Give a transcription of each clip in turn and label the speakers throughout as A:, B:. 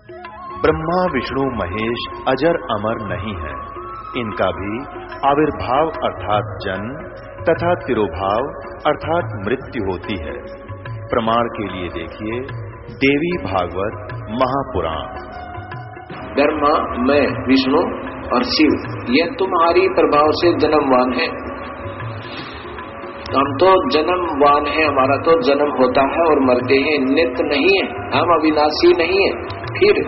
A: ब्रह्मा विष्णु महेश अजर अमर नहीं है, इनका भी आविर्भाव अर्थात जन्म तथा तिरोभाव अर्थात मृत्यु होती है। प्रमाण के लिए देखिए देवी भागवत महापुराण।
B: ब्रह्मा, मैं, विष्णु और शिव ये तुम्हारी प्रभाव से जन्मवान है। हम तो जन्मवान है, हमारा तो जन्म होता है और मरते हैं, नित्य नहीं है, हम अविनाशी नहीं है। फिर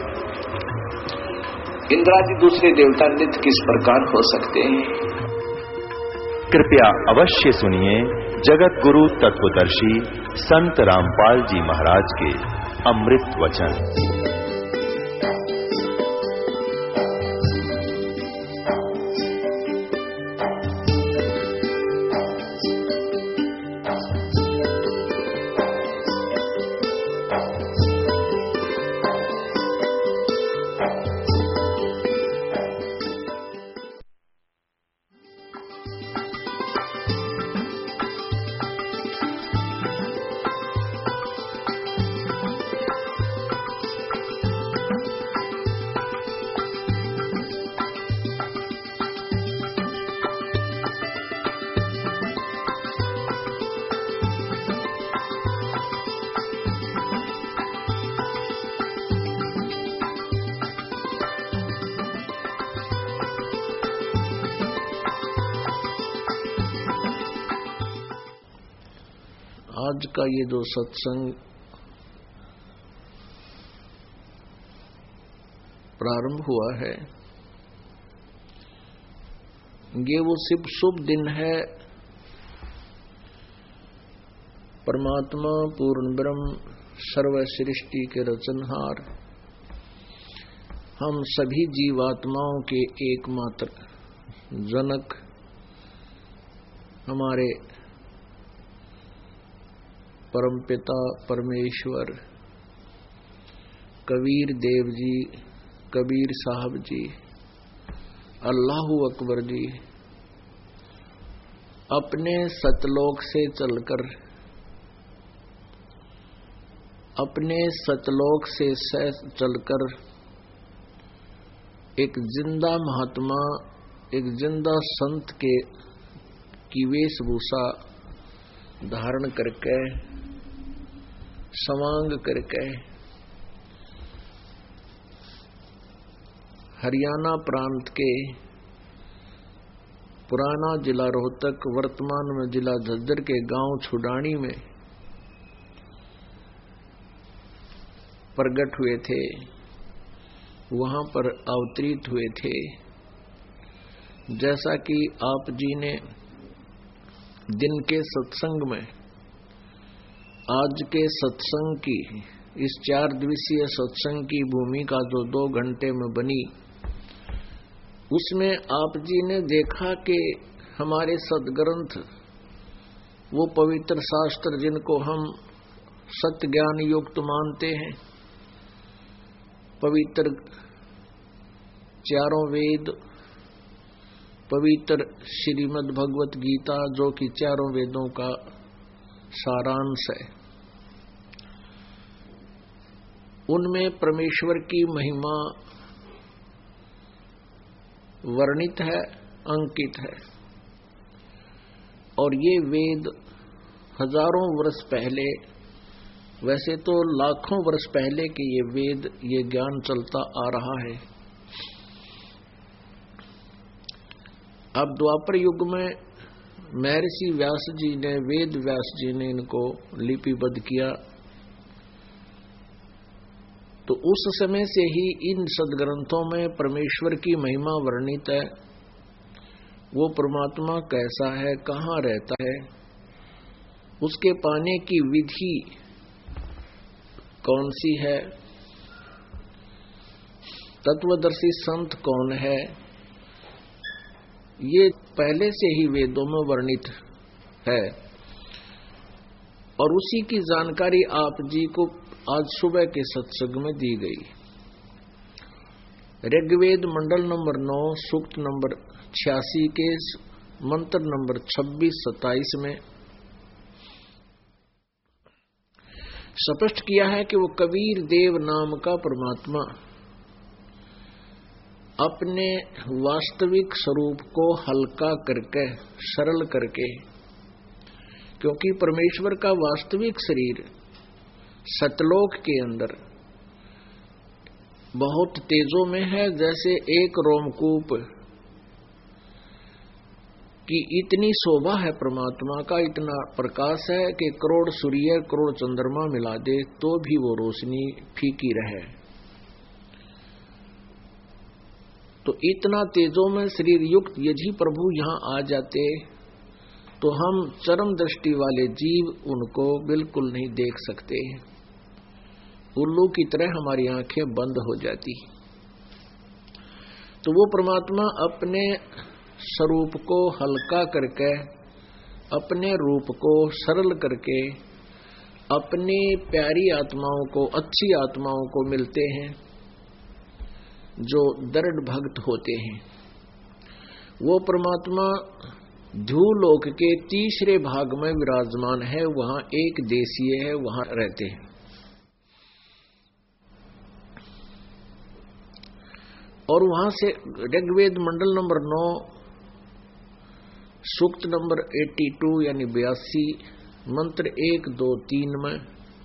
B: इंद्रादि दूसरे देवता नित्य किस प्रकार हो सकते हैं?
A: कृपया अवश्य सुनिए जगत गुरु तत्वदर्शी संत रामपाल जी महाराज के अमृत वचन।
B: आज का ये जो सत्संग प्रारंभ हुआ है, ये वो शुभ दिन है। परमात्मा पूर्ण ब्रह्म सर्व सृष्टि के रचनहार, हम सभी जीवात्माओं के एकमात्र जनक हमारे परमपिता परमेश्वर कबीर देव जी, कबीर साहब जी, अल्लाहू अकबर जी अपने सतलोक से चलकर, अपने सतलोक से चलकर एक जिंदा महात्मा, एक जिंदा संत की वेशभूषा धारण करके, समांग करके हरियाणा प्रांत के पुराना जिला रोहतक, वर्तमान में जिला झज्जर के गांव छुडानी में प्रकट हुए थे, वहां पर अवतरित हुए थे। जैसा कि आप जी ने दिन के सत्संग में, आज के सत्संग की, इस 4 दिवसीय सत्संग की भूमिका जो 2 घंटे में बनी, उसमें आप जी ने देखा कि हमारे सद्ग्रंथ, वो पवित्र शास्त्र जिनको हम सत्य ज्ञान युक्त मानते हैं, पवित्र 4 वेद, पवित्र श्रीमद् भगवत गीता जो कि 4 वेदों का सारांश है, उनमें परमेश्वर की महिमा वर्णित है, अंकित है। और ये वेद हजारों वर्ष पहले, वैसे तो लाखों वर्ष पहले के ये वेद, ये ज्ञान चलता आ रहा है। अब द्वापर युग में महर्षि व्यास जी ने, वेद व्यास जी ने इनको लिपिबद्ध किया, तो उस समय से ही इन सद्ग्रंथों में परमेश्वर की महिमा वर्णित है। वो परमात्मा कैसा है, कहाँ रहता है, उसके पाने की विधि कौन सी है, तत्वदर्शी संत कौन है, ये पहले से ही वेदों में वर्णित है। और उसी की जानकारी आप जी को आज सुबह के सत्संग में दी गई। ऋग्वेद मंडल नंबर 9, सूक्त नंबर 86 के मंत्र नंबर 26-27 में स्पष्ट किया है कि वो कबीर देव नाम का परमात्मा अपने वास्तविक स्वरूप को हल्का करके, सरल करके, क्योंकि परमेश्वर का वास्तविक शरीर सतलोक के अंदर बहुत तेजों में है, जैसे एक रोमकूप की इतनी शोभा है परमात्मा का, इतना प्रकाश है कि करोड़ सूर्य करोड़ चंद्रमा मिला दे तो भी वो रोशनी फीकी रहे। तो इतना तेजों में शरीर युक्त यदि प्रभु यहाँ आ जाते तो हम चरम दृष्टि वाले जीव उनको बिल्कुल नहीं देख सकते, उल्लू की तरह हमारी आंखें बंद हो जाती। तो वो परमात्मा अपने स्वरूप को हल्का करके, अपने रूप को सरल करके अपनी प्यारी आत्माओं को, अच्छी आत्माओं को मिलते हैं जो दृढ़ भक्त होते हैं। वो परमात्मा ध्रुवलोक के तीसरे भाग में विराजमान है, वहां एक देशीय है, वहां रहते हैं। और वहां से ऋग्वेद मंडल नंबर 9 सूक्त नंबर 82 यानी 82 मंत्र 1, 2, 3 में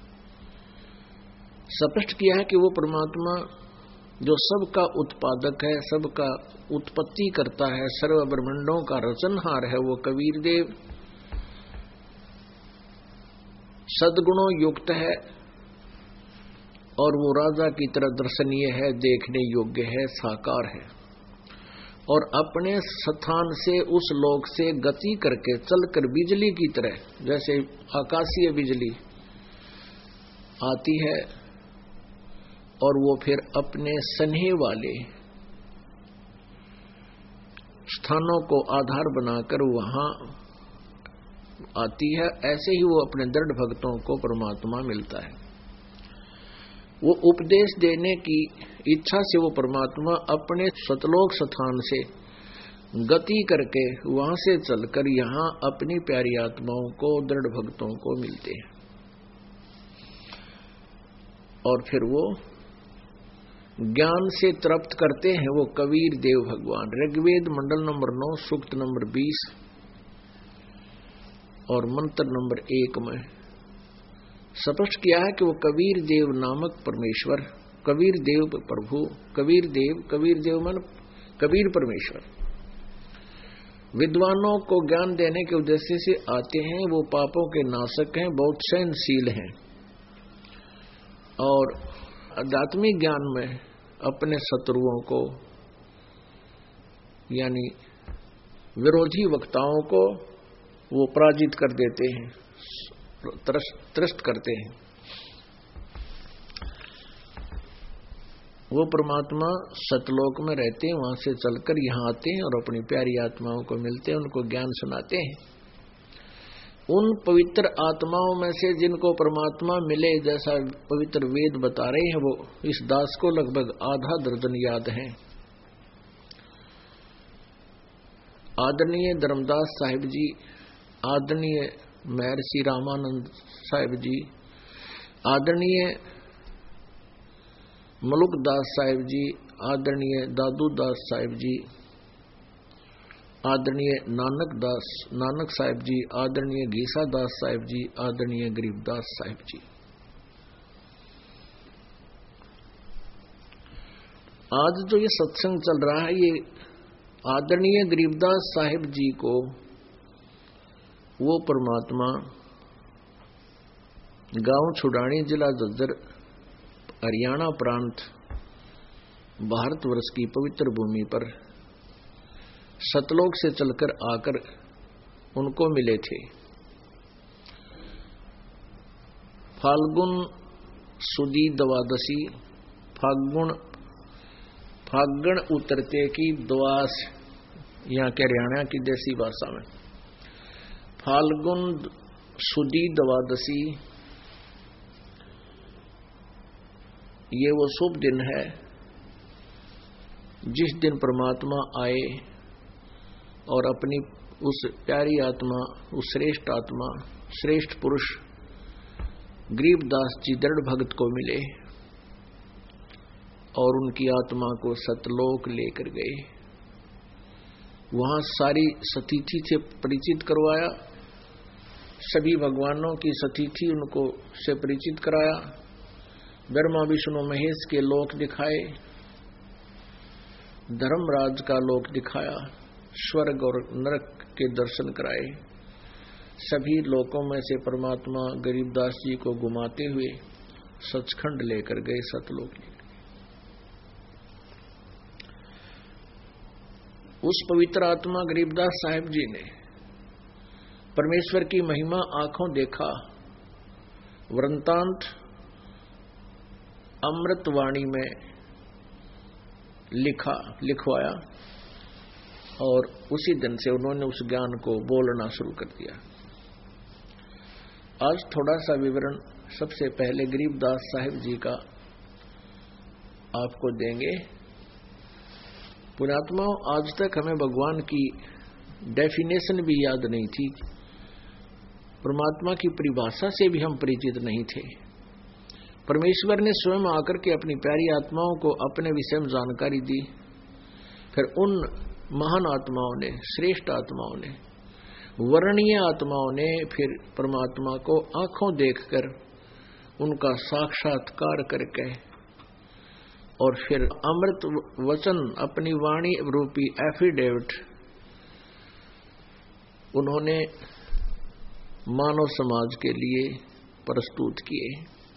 B: स्पष्ट किया है कि वो परमात्मा जो सबका उत्पादक है, सबका उत्पत्ति करता है, सर्व ब्रह्मांडों का रचनहार है, वो कबीर देव सद्गुणों युक्त है और वो राजा की तरह दर्शनीय है, देखने योग्य है, साकार है। और अपने स्थान से उस लोक से गति करके चलकर बिजली की तरह, जैसे आकाशीय बिजली आती है और वो फिर अपने सन्हे वाले स्थानों को आधार बनाकर वहां आती है, ऐसे ही वो अपने दृढ़ भक्तों को परमात्मा मिलता है। वो उपदेश देने की इच्छा से वो परमात्मा अपने सतलोक स्थान से गति करके वहां से चलकर यहाँ अपनी प्यारी आत्माओं को, दृढ़ भक्तों को मिलते हैं। और फिर वो ज्ञान से तृप्त करते हैं वो कबीर देव भगवान। ऋग्वेद मंडल नंबर 9 सूक्त नंबर 20 और मंत्र नंबर 1 में स्पष्ट किया है कि वो कबीर देव नामक परमेश्वर, कबीर देव प्रभु, कबीर देव मन कबीर परमेश्वर विद्वानों को ज्ञान देने के उद्देश्य से आते हैं। वो पापों के नाशक हैं, बहुत सहनशील हैं और आध्यात्मिक ज्ञान में अपने शत्रुओं को यानी विरोधी वक्ताओं को वो पराजित कर देते हैं, त्रस्त करते हैं। वो परमात्मा सतलोक में रहते हैं, वहां से चलकर यहाँ आते हैं और अपनी प्यारी आत्माओं को मिलते हैं, उनको ज्ञान सुनाते हैं। उन पवित्र आत्माओं में से जिनको परमात्मा मिले, जैसा पवित्र वेद बता रहे हैं, वो इस दास को लगभग आधा दर्जन याद हैं। आदरणीय धर्मदास साहिब जी, आदरणीय महर्षि रामानंद साहिब जी, आदरणीय मलुक दास साहिब जी, आदरणीय दादू दास साहिब जी, आदरणीय नानक साहिब जी, आदरणीय घीसा दास साहिब जी, आदरणीय गरीबदास साहिब जी। आज जो ये सत्संग चल रहा है, ये आदरणीय गरीबदास साहिब जी को वो परमात्मा गांव छुड़ानी, जिला झज्जर, हरियाणा प्रांत, भारतवर्ष की पवित्र भूमि पर सतलोक से चलकर आकर उनको मिले थे। फाल्गुन सुदी द्वादशी, फागण उतरते की द्वास, यहाँ के हरियाणा की देसी भाषा में फाल्गुन सुदी द्वादशी, ये वो शुभ दिन है जिस दिन परमात्मा आए और अपनी उस प्यारी आत्मा, उस श्रेष्ठ आत्मा, श्रेष्ठ पुरुष गरीबदास जी दृढ़ भगत को मिले और उनकी आत्मा को सतलोक लेकर गए। वहां सारी सतीथि से परिचित करवाया, सभी भगवानों की सतीथि उनको से परिचित कराया, ब्रह्मा विष्णु महेश के लोक दिखाए, धर्मराज का लोक दिखाया, स्वर्ग और नरक के दर्शन कराए। सभी लोकों में से परमात्मा गरीबदास जी को घुमाते हुए सचखंड लेकर गए, सतलोक लेकर। उस पवित्र आत्मा गरीबदास साहिब जी ने परमेश्वर की महिमा आंखों देखा, वृंतांत अमृतवाणी में लिखवाया और उसी दिन से उन्होंने उस ज्ञान को बोलना शुरू कर दिया। आज थोड़ा सा विवरण सबसे पहले गरीबदास साहिब जी का आपको देंगे। पुण्यात्माओं, आज तक हमें भगवान की डेफिनेशन भी याद नहीं थी, परमात्मा की परिभाषा से भी हम परिचित नहीं थे। परमेश्वर ने स्वयं आकर के अपनी प्यारी आत्माओं को अपने विषय में जानकारी दी। फिर उन महान आत्माओं ने, श्रेष्ठ आत्माओं ने, वर्णीय आत्माओं ने फिर परमात्मा को आंखों देखकर उनका साक्षात्कार करके और फिर अमृत वचन, अपनी वाणी रूपी एफिडेविट उन्होंने मानव समाज के लिए प्रस्तुत किए।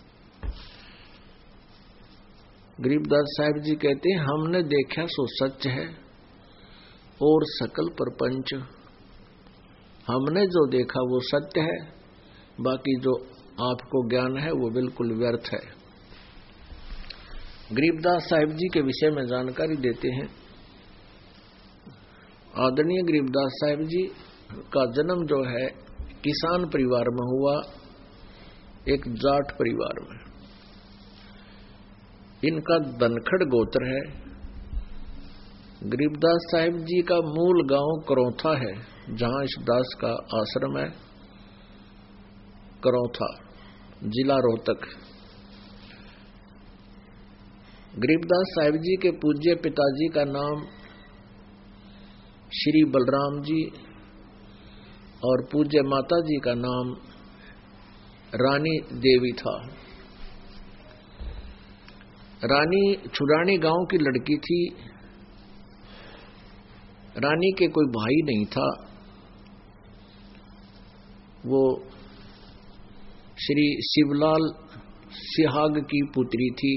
B: गरीबदास साहिब जी कहते हैं, हमने देखा सो सच है और सकल प्रपंच, हमने जो देखा वो सत्य है, बाकी जो आपको ज्ञान है वो बिल्कुल व्यर्थ है। गरीबदास साहिब जी के विषय में जानकारी देते हैं। आदरणीय गरीबदास साहिब जी का जन्म जो है किसान परिवार में हुआ, एक जाट परिवार में। इनका धनखड़ गोत्र है। गरीबदास साहिब जी का मूल गांव करौथा है, जहां इस दास का आश्रम है। करौथा, जिला रोहतक। गरीबदास साहिब जी के पूज्य पिताजी का नाम श्री बलराम जी और पूज्य माता जी का नाम रानी देवी था। रानी छुड़ानी गांव की लड़की थी। रानी के कोई भाई नहीं था। वो श्री शिवलाल सिहाग की पुत्री थी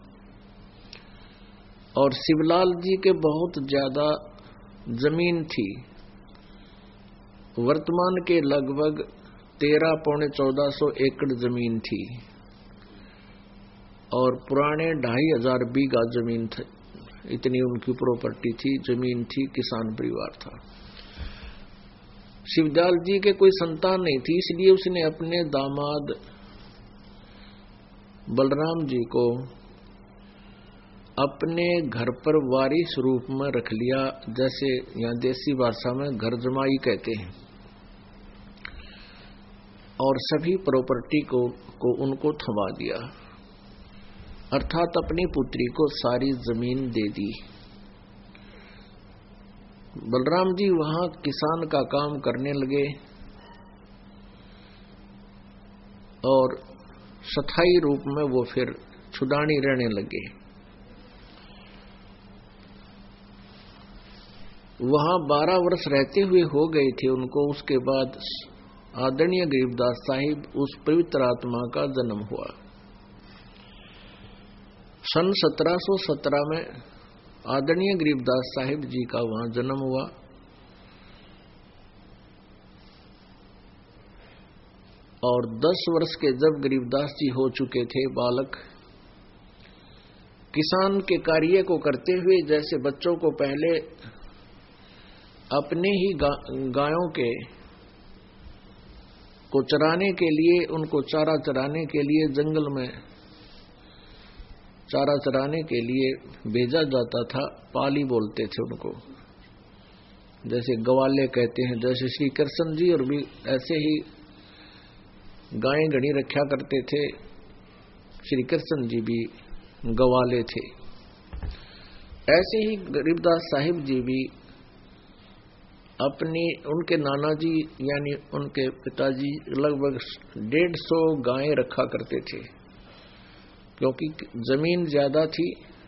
B: और शिवलाल जी के बहुत ज्यादा जमीन थी। वर्तमान के लगभग 13-1400 एकड़ जमीन थी और पुराने 2500 बीघा जमीन थी। इतनी उनकी प्रॉपर्टी थी, जमीन थी, किसान परिवार था। शिवलाल जी के कोई संतान नहीं थी, इसलिए उसने अपने दामाद बलराम जी को अपने घर पर वारिस रूप में रख लिया, जैसे यहाँ देसी भाषा में घर जमाई कहते हैं, और सभी प्रॉपर्टी को उनको थमा दिया, अर्थात अपनी पुत्री को सारी जमीन दे दी। बलराम जी वहां किसान का काम करने लगे और स्थायी रूप में वो फिर छुड़ानी रहने लगे। वहां 12 वर्ष रहते हुए हो गए थे उनको। उसके बाद आदरणीय गरीबदास साहिब उस पवित्र आत्मा का जन्म हुआ। सन 1717 में आदरणीय गरीबदास साहिब जी का वहां जन्म हुआ और 10 वर्ष के जब गरीबदास जी हो चुके थे बालक, किसान के कार्य को करते हुए जैसे बच्चों को पहले अपने ही गायों के को चराने के लिए, उनको चारा चराने के लिए जंगल में चारा चराने के लिए भेजा जाता था। पाली बोलते थे उनको, जैसे गवाले कहते हैं। जैसे श्री कृष्ण जी और भी ऐसे ही गायें घड़ी रखा करते थे। श्री कृष्ण जी भी गवाले थे। ऐसे ही गरीबदास साहिब जी भी अपनी उनके नाना जी यानी उनके पिताजी लगभग 150 गायें रखा करते थे, क्योंकि जमीन ज्यादा थी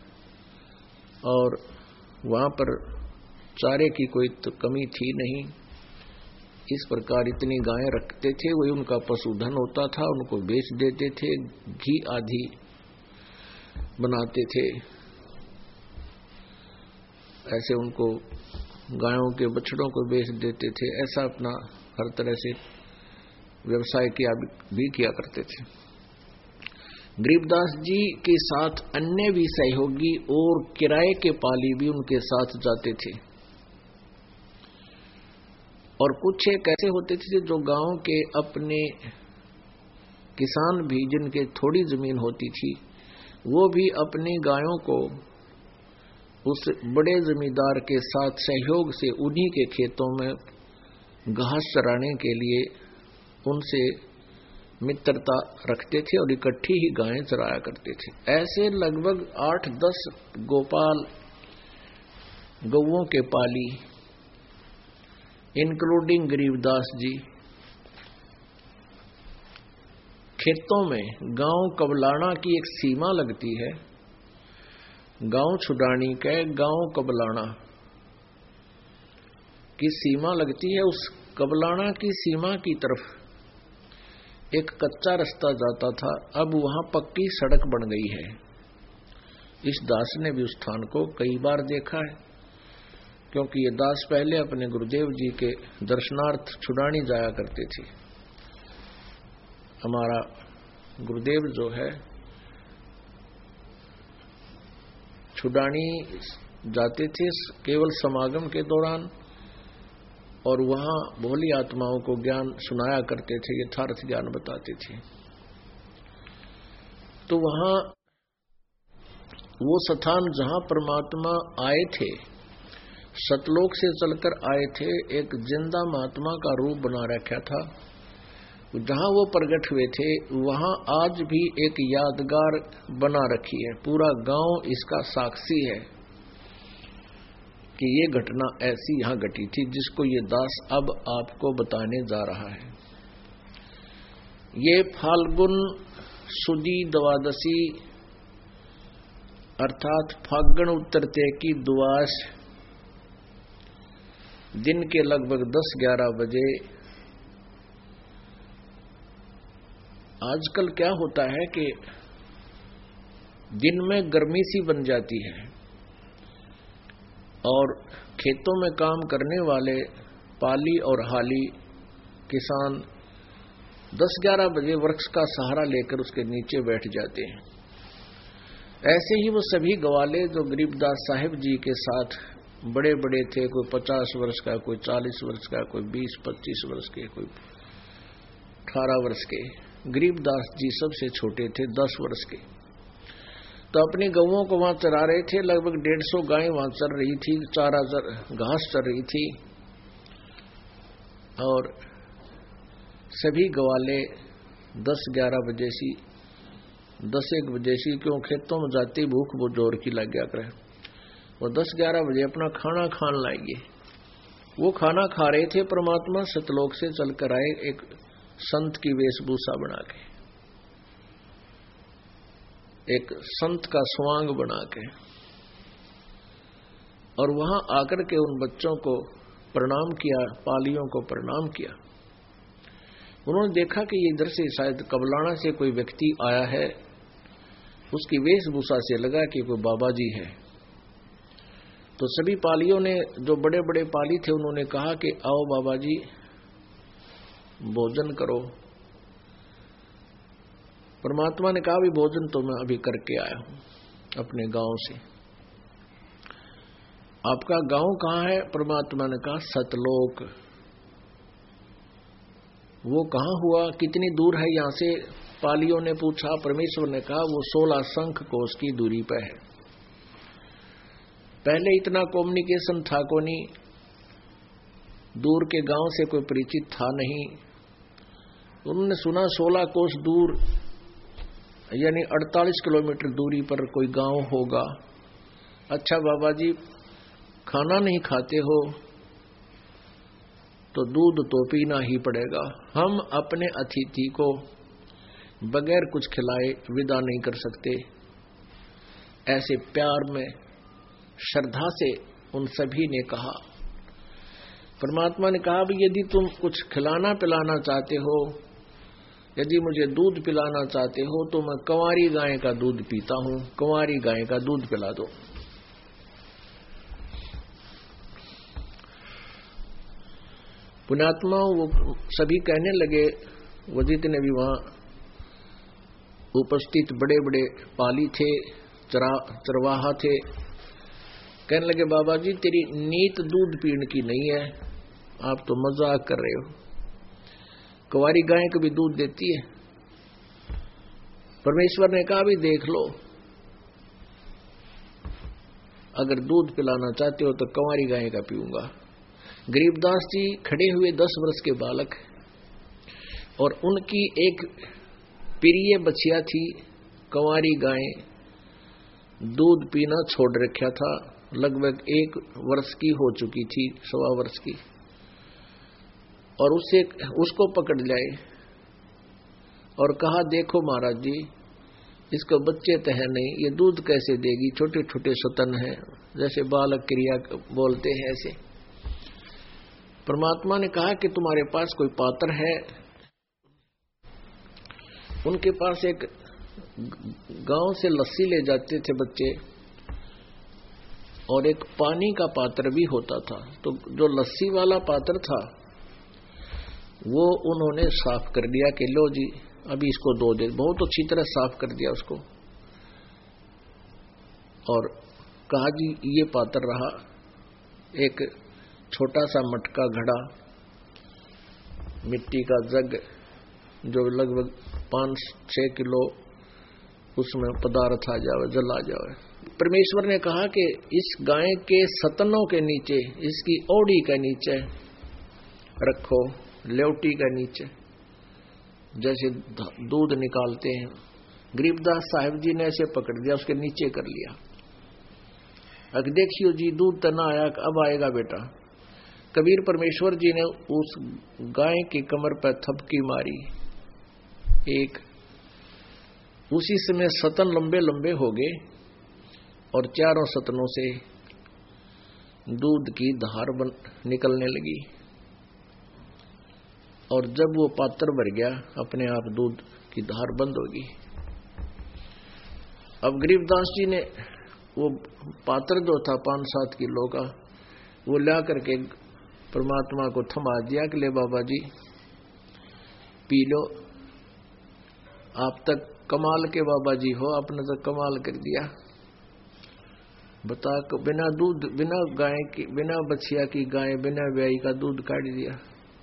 B: और वहां पर चारे की कोई तो कमी थी नहीं। इस प्रकार इतनी गायें रखते थे, वही उनका पशुधन होता था। उनको बेच देते थे, घी आदि बनाते थे। ऐसे उनको गायों के बछड़ों को बेच देते थे। ऐसा अपना हर तरह से व्यवसाय भी किया करते थे। गरीबदास जी के साथ अन्य भी सहयोगी और किराए के पाली भी उनके साथ जाते थे। और कुछ एक ऐसे होते थे जो गांव के अपने किसान भी, जिनके थोड़ी जमीन होती थी, वो भी अपनी गायों को उस बड़े जमींदार के साथ सहयोग से उन्हीं के खेतों में घास चराने के लिए उनसे मित्रता रखते थे और इकट्ठी ही गायें चराया करते थे। ऐसे लगभग 8-10 गोपाल गौओं के पाली, इंक्लूडिंग गरीबदास जी, खेतों में गांव कबलाना की एक सीमा लगती है। गांव छुडानी के गांव कबलाना की सीमा लगती है। उस कबलाना की सीमा की तरफ एक कच्चा रास्ता जाता था, अब वहां पक्की सड़क बन गई है। इस दास ने भी उस स्थान को कई बार देखा है, क्योंकि ये दास पहले अपने गुरुदेव जी के दर्शनार्थ छुडानी जाया करते थे। हमारा गुरुदेव जो है छुडानी जाते थे केवल समागम के दौरान, और वहां भोली आत्माओं को ज्ञान सुनाया करते थे, यथार्थ ज्ञान बताते थे। तो वहां वो स्थान जहां परमात्मा आए थे, सतलोक से चलकर आए थे, एक जिंदा महात्मा का रूप बना रखा था। जहां वो प्रकट हुए थे वहां आज भी एक यादगार बना रखी है। पूरा गांव इसका साक्षी है कि ये घटना ऐसी यहां घटी थी, जिसको ये दास अब आपको बताने जा रहा है। ये फाल्गुन सुदी द्वादशी अर्थात फागण उत्तरते की द्वास दिन के लगभग 10-11 बजे। आजकल क्या होता है कि दिन में गर्मी सी बन जाती है और खेतों में काम करने वाले पाली और हाली किसान 10-11 बजे वृक्ष का सहारा लेकर उसके नीचे बैठ जाते हैं। ऐसे ही वो सभी गवाले जो गरीबदास साहिब जी के साथ बड़े बड़े थे, कोई 50 वर्ष का, कोई 40 वर्ष का, कोई 20-25 वर्ष के, कोई 18 वर्ष के, गरीबदास जी सबसे छोटे थे 10 वर्ष के। तो अपनी गौओं को वहां चरा रहे थे। लगभग 150 गायें वहां चर रही थी, चारा घास चर रही थी, और सभी गवाले 10-11 बजे सी 10-1 बजे सी, क्यों खेतों में जाती भूख वो जोर की लग गया करे, वो 10-11 बजे अपना खाना खान लाएंगे। वो खाना खा रहे थे। परमात्मा सतलोक से चलकर आए एक संत की वेशभूषा बना के, एक संत का स्वांग बना के, और वहां आकर के उन बच्चों को प्रणाम किया, पालियों को प्रणाम किया। उन्होंने देखा कि इधर से शायद कबलाना से कोई व्यक्ति आया है। उसकी वेशभूषा से लगा कि कोई बाबा जी है। तो सभी पालियों ने, जो बड़े बड़े पाली थे, उन्होंने कहा कि आओ बाबा जी भोजन करो। परमात्मा ने कहा भी भोजन तो मैं अभी करके आया हूं अपने गांव से। आपका गांव कहाँ है? परमात्मा ने कहा सतलोक। वो कहाँ हुआ, कितनी दूर है यहां से? पालियों ने पूछा। परमेश्वर ने कहा वो 16 शंख कोस की दूरी पर है। पहले इतना कम्युनिकेशन था को नहीं, दूर के गांव से कोई परिचित था नहीं, उन्होंने सुना 16 कोस दूर यानी 48 किलोमीटर दूरी पर कोई गांव होगा। अच्छा बाबा जी, खाना नहीं खाते हो तो दूध तो पीना ही पड़ेगा। हम अपने अतिथि को बगैर कुछ खिलाए विदा नहीं कर सकते। ऐसे प्यार में श्रद्धा से उन सभी ने कहा। परमात्मा ने कहा भी यदि तुम कुछ खिलाना पिलाना चाहते हो, यदि मुझे दूध पिलाना चाहते हो तो मैं कंवारी गाय का दूध पीता हूं, कंवारी गाय का दूध पिला दो। पुण्यात्मा वो सभी कहने लगे, वो जितने भी वहां उपस्थित बड़े बड़े पाली थे, चरवाहा थे, कहने लगे बाबा जी तेरी नीत दूध पीने की नहीं है, आप तो मजाक कर रहे हो। कंवारी गाय कभी दूध देती है? परमेश्वर ने कहा भी देख लो, अगर दूध पिलाना चाहते हो तो कंवारी गाय का पीऊंगा। गरीबदास जी खड़े हुए 10 वर्ष के बालक, और उनकी एक प्रिय बछिया थी कंवारी गाय, दूध पीना छोड़ रखा था, लगभग 1 वर्ष की हो चुकी थी, 1.25 वर्ष की, और उसको पकड़ लाए और कहा देखो महाराज जी, इसको बच्चे तो है नहीं, ये दूध कैसे देगी, छोटे छोटे सतन है, जैसे बालक क्रिया बोलते हैं ऐसे। परमात्मा ने कहा कि तुम्हारे पास कोई पात्र है? उनके पास एक गांव से लस्सी ले जाते थे बच्चे, और एक पानी का पात्र भी होता था। तो जो लस्सी वाला पात्र था वो उन्होंने साफ कर दिया कि लो जी अभी इसको दो दे, बहुत अच्छी तरह साफ कर दिया उसको, और कहा जी ये पात्र रहा। एक छोटा सा मटका घड़ा, मिट्टी का जग जो लगभग 5-6 किलो उसमें पदार्थ आ जावे, जल आ जावे। परमेश्वर ने कहा कि इस गाय के सतनों के नीचे, इसकी ओड़ी के नीचे रखो, लेवटी के नीचे, जैसे दूध निकालते हैं। गरीबदास साहिब जी ने ऐसे पकड़ दिया, उसके नीचे कर लिया। अब देखियो जी दूध तो ना आया, अब आएगा बेटा। कबीर परमेश्वर जी ने उस गाय की कमर पर थपकी मारी एक, उसी समय सतन लंबे लंबे हो गए और चारों सतनों से दूध की धार निकलने लगी, और जब वो पात्र भर गया अपने आप दूध की धार बंद होगी। अब गरीबदास जी ने वो पात्र जो था 5-7 किलो का, वो ला करके परमात्मा को थमा दिया कि ले बाबा जी पी लो, आप तक कमाल के बाबा जी हो, आपने तो कमाल कर दिया। बता, बिना दूध, बिना गाय की, बिना बछिया की गाय, बिना ब्याई का दूध काट दिया।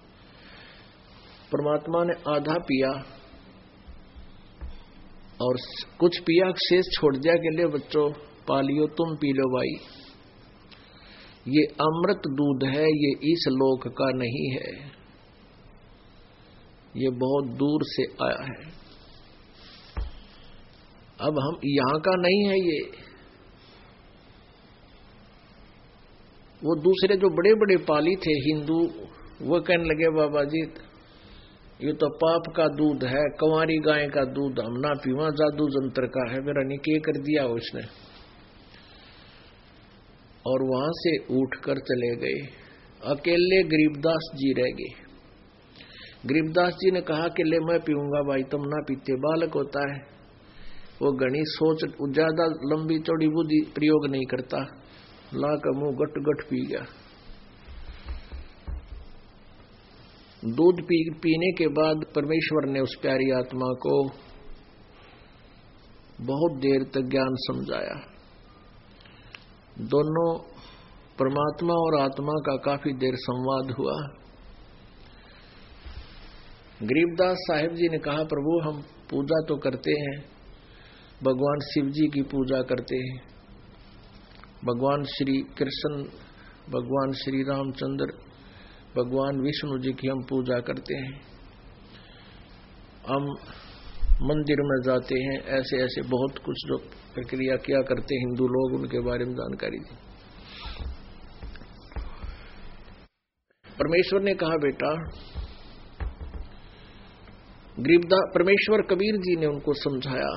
B: परमात्मा ने आधा पिया और कुछ पिया, शेष छोड़ दिया कि ले बच्चों पा लियो, तुम पी लो भाई, ये अमृत दूध है, ये इस लोक का नहीं है, ये बहुत दूर से आया है, अब हम यहां का नहीं है ये। वो दूसरे जो बड़े बड़े पाली थे हिंदू, वो कहने लगे बाबा जी ये तो पाप का दूध है, कंवारी गाय का दूध हम ना पीवा, जादू जंत्र का है, मेरा निके कर दिया उसने, और वहां से उठकर चले गए। अकेले गरीबदास जी रह गए। गरीबदास जी ने कहा कि ले मैं पीऊंगा भाई, तुम ना पीते। बालक होता है वो घनी सोच, ज्यादा लंबी चौड़ी बुद्धि प्रयोग नहीं करता, ला का मुंह गट गट पी गया। दूध पीने के बाद परमेश्वर ने उस प्यारी आत्मा को बहुत देर तक ज्ञान समझाया। दोनों परमात्मा और आत्मा का काफी देर संवाद हुआ। गरीबदास साहिब जी ने कहा प्रभु हम पूजा तो करते हैं, भगवान शिव जी की पूजा करते हैं, भगवान श्री कृष्ण, भगवान श्री रामचंद्र, भगवान विष्णु जी की हम पूजा करते हैं, हम मंदिर में जाते हैं, ऐसे ऐसे बहुत कुछ जो प्रक्रिया किया करते हिंदू लोग, उनके बारे में जानकारी दी। परमेश्वर ने कहा, बेटा परमेश्वर कबीर जी ने उनको समझाया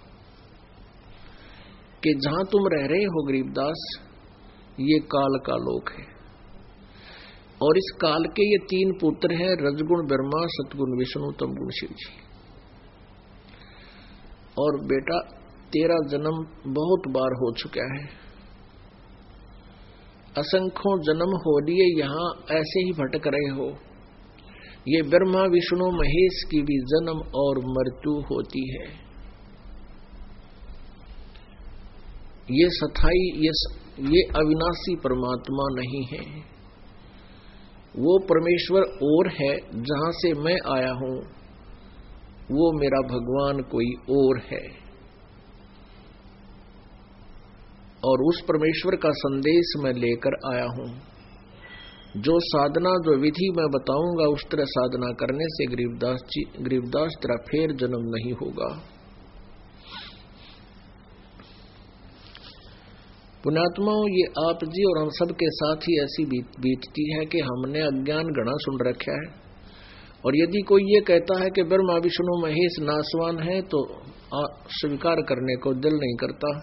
B: कि जहां तुम रह रहे हो गरीबदास, ये काल का लोक है, और इस काल के ये 3 पुत्र हैं, रजगुण ब्रह्मा, सतगुण विष्णु, तमगुण शिव जी। और बेटा तेरा जन्म बहुत बार हो चुका है, असंख्यों जन्म हो लिए, यहां ऐसे ही भटक रहे हो। ये ब्रह्मा विष्णु महेश की भी जन्म और मृत्यु होती है। ये सथाई, ये अविनाशी परमात्मा नहीं है। वो परमेश्वर और है, जहां से मैं आया हूं वो मेरा भगवान कोई और है। और उस परमेश्वर का संदेश मैं लेकर आया हूं। जो साधना, जो विधि मैं बताऊंगा, उस तरह साधना करने से गरीबदास तेरा फिर जन्म नहीं होगा। पुण्यात्माओं, ये आप जी और हम सब के साथ ही ऐसी बीतती है कि हमने अज्ञान घना सुन रखा है। और यदि कोई ये कहता है कि ब्रह्मा विष्णु महेश नासवान है, तो स्वीकार करने को दिल नहीं करता।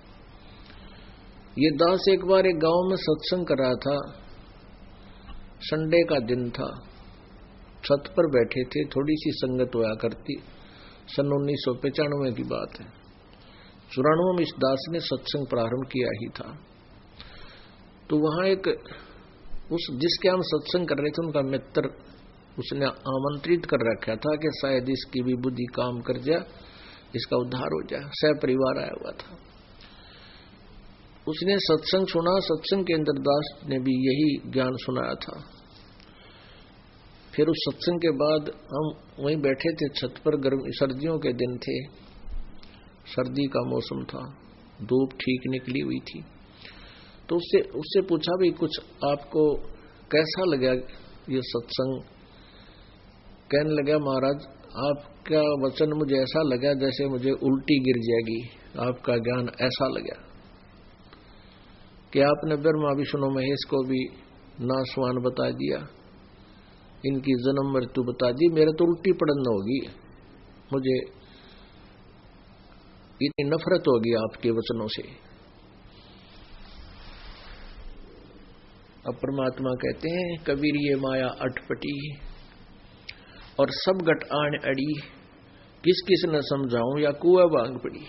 B: ये दास एक बार एक गांव में सत्संग कर रहा था, संडे का दिन था, छत पर बैठे थे, थोड़ी सी संगत होया करती। सन 1995 की बात है। 94 में इस दास ने सत्संग प्रारंभ किया ही था। तो वहां एक जिसके हम सत्संग कर रहे थे, उनका मित्र उसने आमंत्रित कर रखा था कि शायद इसकी भी बुद्धि काम कर जाए, इसका उद्धार हो जाए। सह परिवार आया हुआ था। उसने सत्संग सुना। सत्संग के अंदर दास ने भी यही ज्ञान सुनाया था। फिर उस सत्संग के बाद हम वहीं बैठे थे छत पर, सर्दियों के दिन थे, सर्दी का मौसम था, धूप ठीक निकली हुई थी। तो उससे पूछा, भाई कुछ आपको कैसा लगा ये सत्संग? कहने लगा, महाराज आपका वचन मुझे ऐसा लगा जैसे मुझे उल्टी गिर जाएगी। आपका ज्ञान ऐसा लगा कि आपने ब्रह्मा विष्णु महेश को भी नासवान बता दिया, इनकी जन्म मृत्यु बता दी। मेरे तो उल्टी पड़न होगी, मुझे इतनी नफरत होगी आपके वचनों से। अब परमात्मा कहते हैं, कबीर ये माया अटपटी और सब गट आन अड़ी, किस किस न समझाऊं या कुआ बांग पड़ी।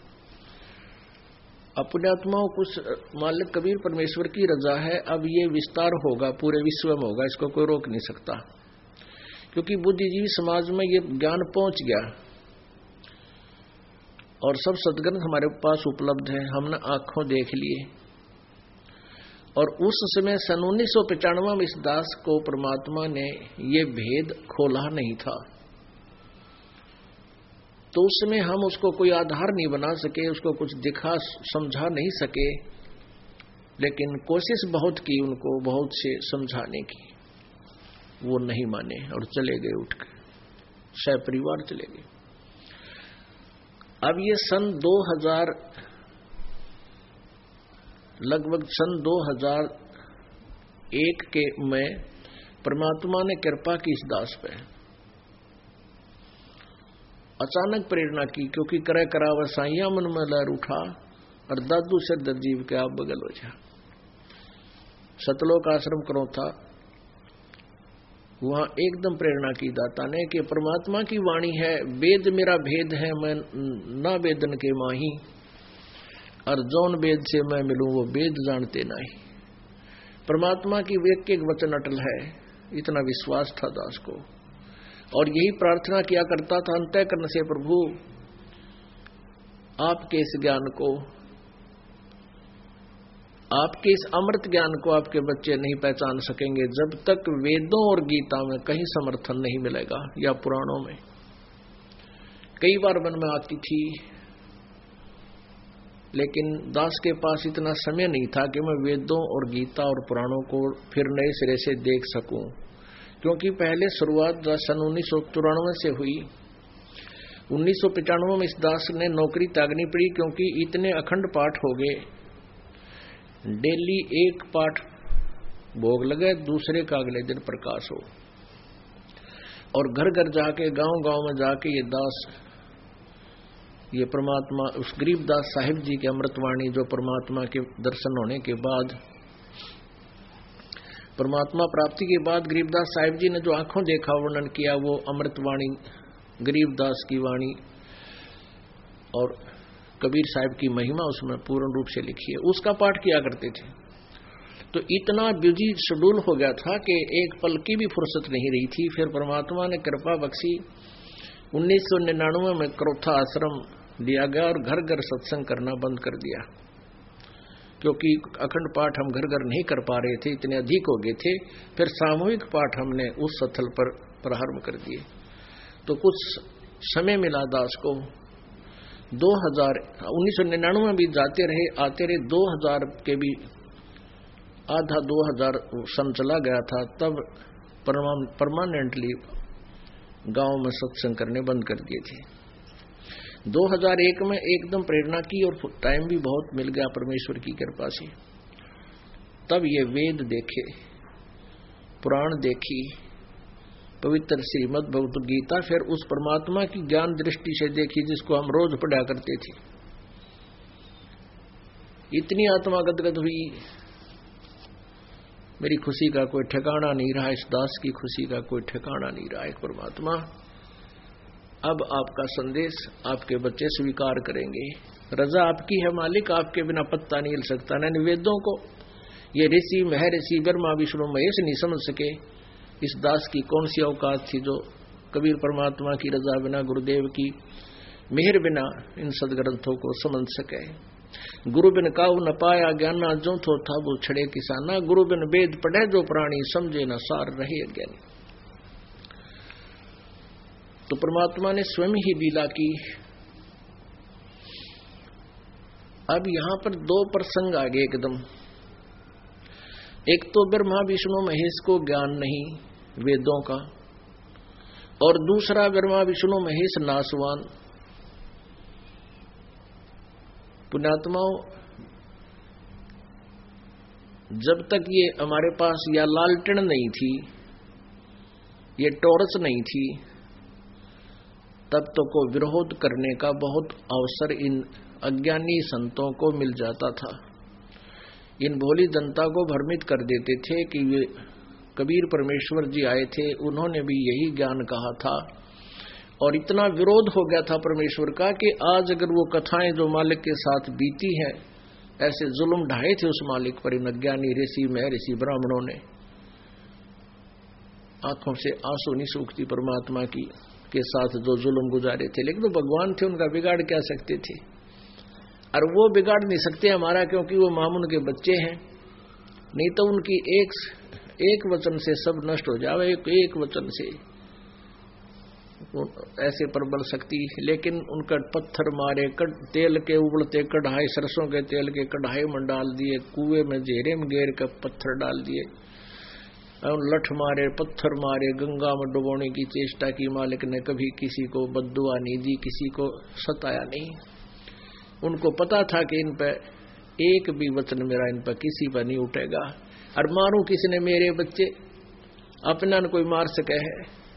B: अपने आत्माओं कुछ मालिक कबीर परमेश्वर की रजा है। अब ये विस्तार होगा, पूरे विश्व में होगा, इसको कोई रोक नहीं सकता, क्योंकि बुद्धिजीवी समाज में ये ज्ञान पहुंच गया और सब सद्ग्रंथ हमारे पास उपलब्ध है, हमने आंखों देख लिए। और उस समय सन 1995 में इस दास को परमात्मा ने ये भेद खोला नहीं था, तो उस समय हम उसको कोई आधार नहीं बना सके, उसको कुछ दिखा समझा नहीं सके, लेकिन कोशिश बहुत की उनको बहुत से समझाने की। वो नहीं माने और चले गए, उठ के सह परिवार चले गए। अब ये सन 2000 लगभग सन 2001 के में परमात्मा ने कृपा की इस दास पे, अचानक प्रेरणा की, क्योंकि करे करावा साइया मन में लहर उठा और दादू से दर्जीव के आप बगल हो जा। सतलोक आश्रम करो था, वहां एकदम प्रेरणा की दाता ने कि परमात्मा की वाणी है, वेद मेरा भेद है, मैं ना वेदन के माही, और जौन वेद से मैं मिलूं वो वेद जानते नहीं। परमात्मा की एक एक वचन अटल है, इतना विश्वास था दास को, और यही प्रार्थना किया करता था अंतःकरण से, प्रभु आपके इस ज्ञान को, आपके इस अमृत ज्ञान को आपके बच्चे नहीं पहचान सकेंगे जब तक वेदों और गीता में कहीं समर्थन नहीं मिलेगा, या पुराणों में। कई बार मन में आती थी, लेकिन दास के पास इतना समय नहीं था कि मैं वेदों और गीता और पुराणों को फिर नए सिरे से देख सकूं, क्योंकि पहले शुरुआत सन 1994 से हुई 1995 में इस दास ने नौकरी त्यागनी पड़ी, क्योंकि इतने अखंड पाठ हो गए, डेली एक पाठ भोग लगे, दूसरे का अगले दिन प्रकाश हो। और घर घर जाके, गांव गांव में जाके ये दास, ये परमात्मा, उस गरीबदास साहिब जी की अमृतवाणी, जो परमात्मा के दर्शन होने के बाद, परमात्मा प्राप्ति के बाद गरीबदास साहिब जी ने जो आंखों देखा वर्णन किया, वो अमृतवाणी गरीबदास की वाणी और कबीर साहिब की महिमा उसमें पूर्ण रूप से लिखी है, उसका पाठ किया करते थे। तो इतना बिजी शेड्यूल हो गया था कि एक पल की भी फुर्सत नहीं रही थी। फिर परमात्मा ने कृपा बख्शी, 1999 में क्रोथा आश्रम दिया गया और घर घर सत्संग करना बंद कर दिया, क्योंकि अखंड पाठ हम घर घर नहीं कर पा रहे थे, इतने अधिक हो गए थे। फिर सामूहिक पाठ हमने उस स्थल पर प्रारंभ कर दिए। तो कुछ समय मिला दास को, 1999 में भी जाते रहे आते रहे, 2000 के भी आधा 2000 सन चला गया था, तब परमानेंटली गांव में सत्संग करने बंद कर दिए थे। 2001 में एकदम प्रेरणा की और टाइम भी बहुत मिल गया परमेश्वर की कृपा से। तब ये वेद देखे, पुराण देखी, पवित्र श्रीमद् भगवत गीता, फिर उस परमात्मा की ज्ञान दृष्टि से देखी जिसको हम रोज पढ़ा करते थे। इतनी आत्मा गदगद हुई, मेरी खुशी का कोई ठिकाना नहीं रहा, इस दास की खुशी का कोई ठिकाना नहीं रहा। एक परमात्मा, अब आपका संदेश आपके बच्चे स्वीकार करेंगे, रजा आपकी है मालिक, आपके बिना पत्ता नहीं हिल सकता। न वेदों को ये ऋषि महर्षि ब्रह्मा विष्णु महेश नहीं समझ सके, इस दास की कौन सी औकात थी जो कबीर परमात्मा की रजा बिना, गुरुदेव की मेहर बिना इन सदग्रंथों को समझ सके। गुरु बिन काऊ न पाया ज्ञाना, जो थो था वो छड़े किसाना, गुरु बिन वेद पढ़े जो प्राणी, समझे न सार रहे अज्ञानी। तो परमात्मा ने स्वयं ही लीला की। अब यहां पर दो प्रसंग आ गए एकदम। एक तो ब्रह्मा विष्णु महेश को ज्ञान नहीं वेदों का, और दूसरा ब्रह्मा विष्णु महेश नासवान। पुण्यात्माओं, जब तक ये हमारे पास या लालटेन नहीं थी, ये टॉर्च नहीं थी, तब तो को विरोध करने का बहुत अवसर इन अज्ञानी संतों को मिल जाता था। इन भोली जनता को भ्रमित कर देते थे कि वे कबीर परमेश्वर जी आए थे, उन्होंने भी यही ज्ञान कहा था। और इतना विरोध हो गया था परमेश्वर का कि आज अगर वो कथाएं जो मालिक के साथ बीती हैं, ऐसे जुल्म ढाए थे उस मालिक पर इन अज्ञानी ऋषि महर्षि ब्राह्मणों ने। आंखों से आंसू नहीं सूखती परमात्मा की के साथ जो जुल्म गुजारे थे, लेकिन वो भगवान थे, उनका बिगाड़ क्या सकते थे। और वो बिगाड़ नहीं सकते हमारा, क्योंकि वो मामून के बच्चे हैं। नहीं तो उनकी एक वचन से सब नष्ट हो जावे, एक वचन से ऐसे प्रबल शक्ति। लेकिन उनका पत्थर मारे, तेल के उबलते कढ़ाई, सरसों के तेल के कढ़ाई में डाल दिए, कुएं में जेरे में घेर कर पत्थर डाल दिए, लठ मारे, पत्थर मारे, गंगा में डुबोने की चेष्टा की। मालिक ने कभी किसी को बद्दुआ नहीं दी, किसी को सताया नहीं। उनको पता था कि इन पे एक भी वचन मेरा इन पर किसी पर नहीं उठेगा, और मारूं किसने मेरे बच्चे, अपना न कोई मार सके है।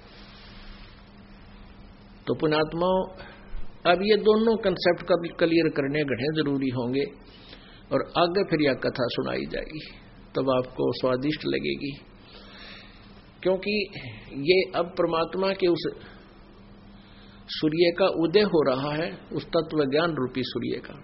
B: तो पुण्यात्माओं, अब ये दोनों कंसेप्ट का क्लियर करने घड़े जरूरी होंगे, और आगे फिर यह कथा सुनाई जाएगी, तब आपको स्वादिष्ट लगेगी। क्योंकि ये अब परमात्मा के उस सूर्य का उदय हो रहा है, उस तत्व ज्ञान रूपी सूर्य का।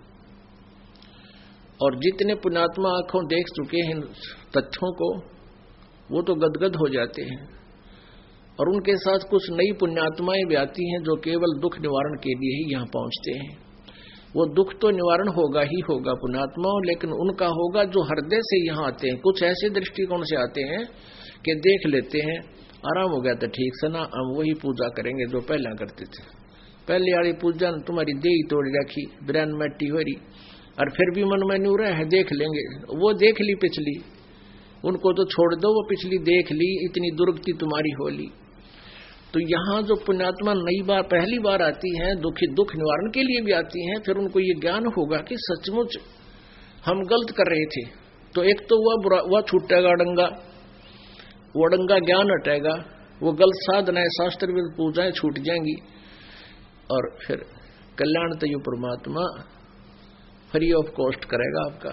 B: और जितने पुण्यात्मा आंखों देख चुके हैं तथ्यों को, वो तो गदगद हो जाते हैं। और उनके साथ कुछ नई पुण्यात्माएं भी आती हैं जो केवल दुख निवारण के लिए ही यहाँ पहुंचते हैं। वो दुख तो निवारण होगा ही होगा पुण्यात्माओं, लेकिन उनका होगा जो हृदय से यहाँ आते हैं। कुछ ऐसे दृष्टिकोण से आते हैं कि देख लेते हैं, आराम हो गया तो ठीक से ना, हम वही पूजा करेंगे जो पहला करते थे। पहले वाली पूजा तुम्हारी देही तोड़ रखी, ब्रैन मट्टी हो रही, और फिर भी मन में नहीं रहा है, देख लेंगे। वो देख ली पिछली, उनको तो छोड़ दो, वो पिछली देख ली, इतनी दुर्गति तुम्हारी हो ली। तो यहाँ जो पुण्यात्मा नई बार पहली बार आती हैं, दुख निवारण के लिए भी आती हैं, फिर उनको ये ज्ञान होगा कि सचमुच हम गलत कर रहे थे। तो एक तो वह छूटेगा डंगा, वो डंगा ज्ञान हटेगा, वो गलत साधनाएं शास्त्र विद पूजाएं छूट जाएंगी, और फिर कल्याण तो ये परमात्मा फ्री ऑफ कॉस्ट करेगा आपका।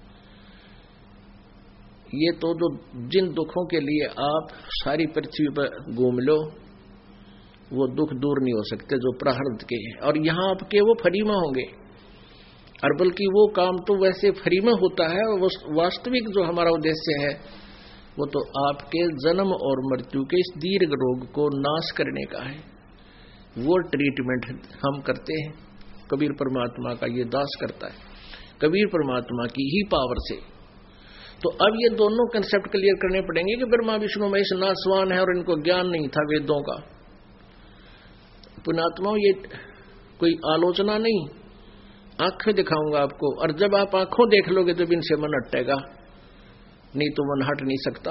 B: ये तो जो जिन दुखों के लिए आप सारी पृथ्वी पर घूम लो, वो दुख दूर नहीं हो सकते जो प्रारब्ध के हैं, और यहाँ आपके वो फ्री में होंगे। और बल्कि वो काम तो वैसे फ्री में होता है, और वास्तविक जो हमारा उद्देश्य है वो तो आपके जन्म और मृत्यु के इस दीर्घ रोग को नाश करने का है। वो ट्रीटमेंट हम करते हैं, कबीर परमात्मा का ये दास करता है, कबीर परमात्मा की ही पावर से। तो अब ये दोनों कंसेप्ट क्लियर करने पड़ेंगे कि ब्रह्मा विष्णु महेश नासवान है और इनको ज्ञान नहीं था वेदों का। पुण्यात्माओं, ये कोई आलोचना नहीं, आंखें दिखाऊंगा आपको, और जब आप आंखों देख लोगे तो इनसे मन हटेगा, नहीं तो मन हट नहीं सकता।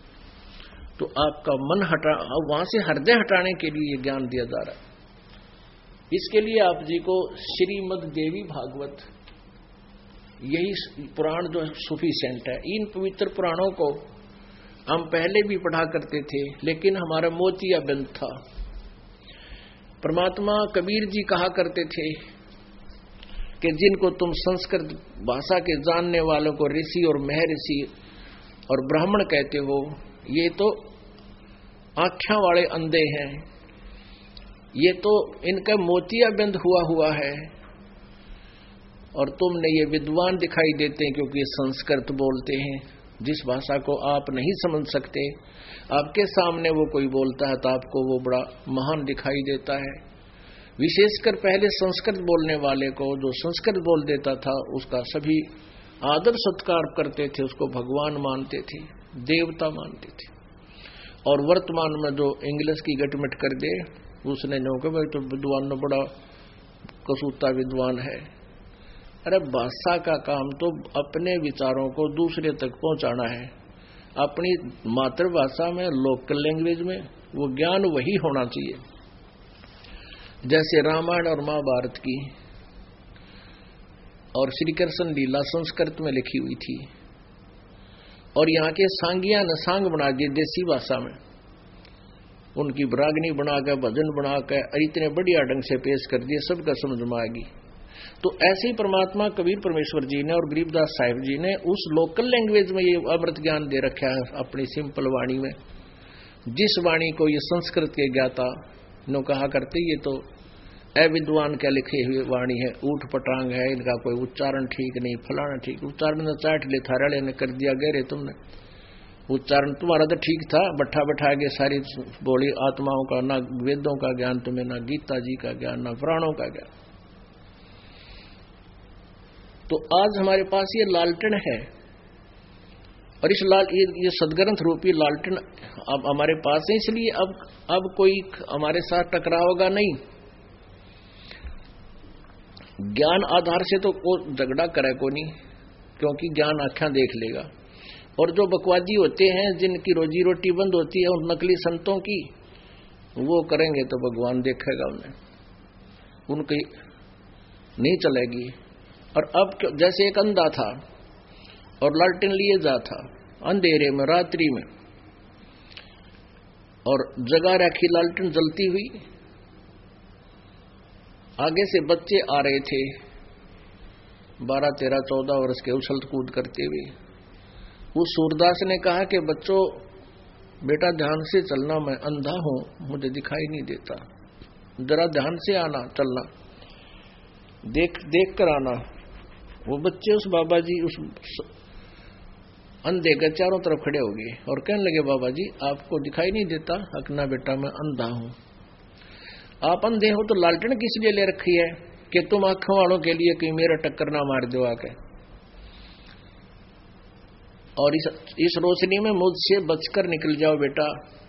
B: तो आपका मन हटा, वहां से हृदय हटाने के लिए ये ज्ञान दिया जा रहा है। इसके लिए आप जी को श्रीमद् देवी भागवत, यही पुराण जो सफिशिएंट है। इन पवित्र पुराणों को हम पहले भी पढ़ा करते थे, लेकिन हमारा मोतिया बंद था। परमात्मा कबीर जी कहा करते थे कि जिनको तुम संस्कृत भाषा के जानने वालों को ऋषि और महर्षि और ब्राह्मण कहते हो, ये तो आँखें वाले अंधे हैं, ये तो इनका मोतिया बंद हुआ है, और तुमने ये विद्वान दिखाई देते हैं क्योंकि ये संस्कृत बोलते हैं, जिस भाषा को आप नहीं समझ सकते। आपके सामने वो कोई बोलता है तो आपको वो बड़ा महान दिखाई देता है। विशेषकर पहले संस्कृत बोलने वाले को, जो संस्कृत बोल देता था, उसका सभी आदर सत्कार करते थे, उसको भगवान मानते थे, देवता मानते थे। और वर्तमान में जो इंग्लिश की गटमिट कर दे, उसने जो कहा भाई तो विद्वान ने बड़ा कसूता विद्वान है। अरे भाषा का काम तो अपने विचारों को दूसरे तक पहुंचाना है। अपनी मातृभाषा में, लोकल लैंग्वेज में वो ज्ञान वही होना चाहिए। जैसे रामायण और महाभारत की और श्री कृष्ण लीला संस्कृत में लिखी हुई थी, और यहाँ के सांगिया ने सांग बना दिए देसी भाषा में, उनकी ब्रागनी बनाकर, भजन बनाकर इतने बढ़िया ढंग से पेश कर दिए, सबका समझ में आएगी। तो ऐसे ही परमात्मा कबीर परमेश्वर जी ने और गरीबदास साहिब जी ने उस लोकल लैंग्वेज में ये अमृत ज्ञान दे रखा है अपनी सिंपल वाणी में, जिस वाणी को ये संस्कृत के ज्ञाता नो कहा करते, ये तो अविद्वान क्या लिखे हुए वाणी है, ऊट पटांग है, इनका कोई उच्चारण ठीक नहीं, फलाना ठीक। उच्चारण ने चाट ले थाराले ने कर दिया, गहरे तुमने उच्चारण तुम्हारा तो ठीक था, बैठा के सारी बोली आत्माओं का, ना वेदों का ज्ञान तुम्हें, ना गीता जी का ज्ञान, ना पुराणों का ज्ञान। तो आज हमारे पास ये लालटेन है, और इस ये सदग्रंथ रूपी लालटेन अब हमारे पास है, इसलिए अब कोई हमारे साथ टकराओगा नहीं। ज्ञान आधार से तो को झगड़ा करे को नहीं, क्योंकि ज्ञान आँखें देख लेगा। और जो बकवादी होते हैं, जिनकी रोजी रोटी बंद होती है उन नकली संतों की, वो करेंगे तो भगवान देखेगा उन्हें, उनकी नहीं चलेगी। और अब जैसे एक अंधा था और लालटेन लिए जा था अंधेरे में, रात्रि में, और जगा रखी लालटेन जलती हुई, आगे से बच्चे आ रहे थे 12, 13, 14 वर्ष के, उछल कूद करते हुए। उस सूरदास ने कहा कि बच्चों बेटा ध्यान से चलना, मैं अंधा हूं, मुझे दिखाई नहीं देता, जरा ध्यान से आना, चलना, देख कर आना। वो बच्चे उस बाबा जी उस अंधे के चारों तरफ खड़े हो गए और कहने लगे, बाबा जी आपको दिखाई नहीं देता? हकना बेटा मैं अंधा हूं। आप अंधे हो तो लालटेन किस लिए ले रखी है कि तुम आंखों वालों के लिए कहीं मेरा टक्कर ना मार दो आके, और इस रोशनी में मुझसे बचकर निकल जाओ बेटा,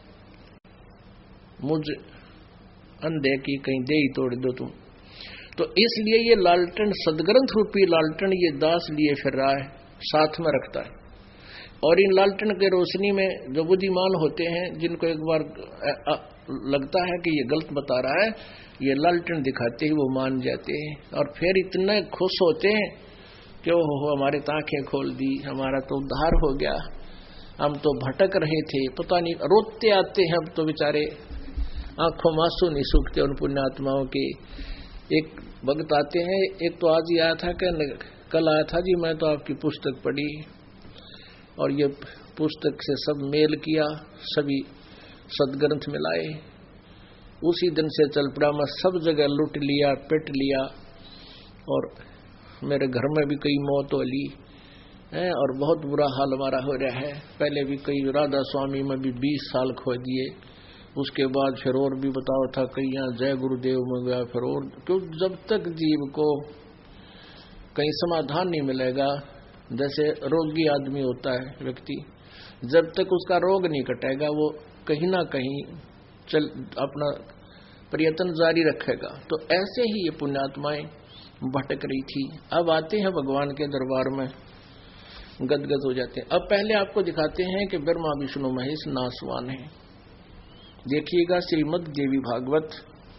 B: मुझ अंधे की कहीं दे ही तोड़ दो तुम। तो इसलिए ये लालटेन, सदग्रंथ रूपी लालटेन, ये दास लिए फिर रहा है, साथ में रखता है। और इन लालटेन के रोशनी में जो बुद्धिमान होते हैं, जिनको एक बार लगता है कि ये गलत बता रहा है, ये लालटेन दिखाते ही वो मान जाते हैं और फिर इतने खुश होते हैं कि ओहो हमारे आंखें खोल दी, हमारा तो उद्धार हो गया, हम तो भटक रहे थे, पता नहीं, रोते आते हैं अब तो बेचारे, आंखों में आंसू नहीं सूखते उन पुण्यात्माओं के। एक भक्त आते हैं, एक तो आज ही आया था कि कल आया था जी, मैं तो आपकी पुस्तक पढ़ी और ये पुस्तक से सब मेल किया, सभी सदग्रंथ मिलाए, उसी दिन से चल पड़ा, मैं सब जगह लूट लिया, पिट लिया और मेरे घर में भी कई मौत वाली है और बहुत बुरा हाल हमारा हो रहा है। पहले भी कई, राधा स्वामी में भी 20 साल खो दिए, उसके बाद फिर और भी बताओ था कहीं, यहाँ जय गुरुदेव में गया, फिर और, क्यों जब तक जीव को कहीं समाधान नहीं मिलेगा, जैसे रोगी आदमी होता है व्यक्ति, जब तक उसका रोग नहीं कटेगा वो कहीं ना कहीं अपना प्रयत्न जारी रखेगा। तो ऐसे ही ये पुण्यात्माएं भटक रही थी, अब आते हैं भगवान के दरबार में, गदगद हो जाते हैं। अब पहले आपको दिखाते हैं कि ब्रह्मा विष्णु महेश नासवान है। देखिएगा श्रीमद् देवी भागवत